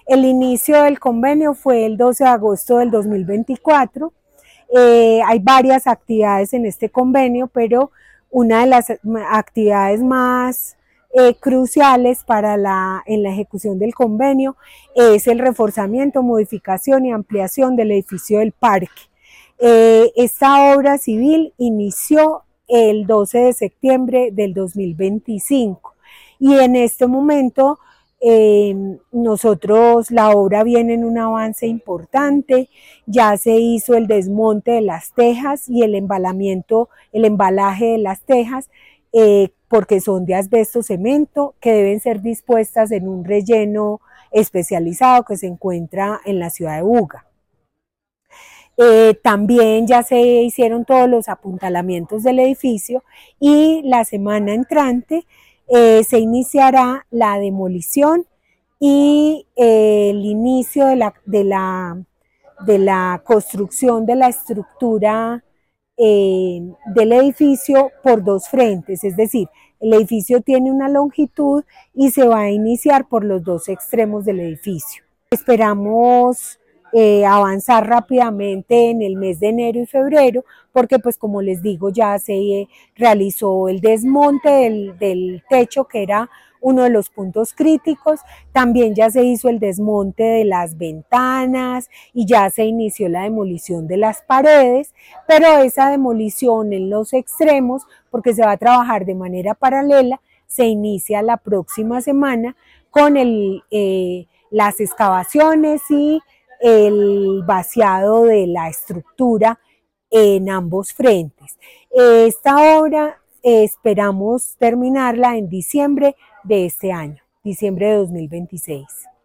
El inicio del convenio fue el 12 de agosto del 2024. Hay varias actividades en este convenio, pero una de las actividades más cruciales en la ejecución del convenio es el reforzamiento, modificación y ampliación del edificio del parque. Esta obra civil inició el 12 de septiembre del 2025 y en este momento la obra viene en un avance importante. Ya se hizo el desmonte de las tejas y el embalaje de las tejas, porque son de asbesto cemento, que deben ser dispuestas en un relleno especializado que se encuentra en la ciudad de Buga. También ya se hicieron todos los apuntalamientos del edificio y la semana entrante se iniciará la demolición y el inicio de la construcción de la estructura del edificio por dos frentes, es decir, el edificio tiene una longitud y se va a iniciar por los dos extremos del edificio. Esperamos avanzar rápidamente en el mes de enero y febrero, porque pues como les digo, ya se realizó el desmonte del techo, que era uno de los puntos críticos. También ya se hizo el desmonte de las ventanas y ya se inició la demolición de las paredes, pero esa demolición en los extremos, porque se va a trabajar de manera paralela, se inicia la próxima semana con las excavaciones y el vaciado de la estructura en ambos frentes. Esta obra esperamos terminarla en diciembre de este año, diciembre de 2026.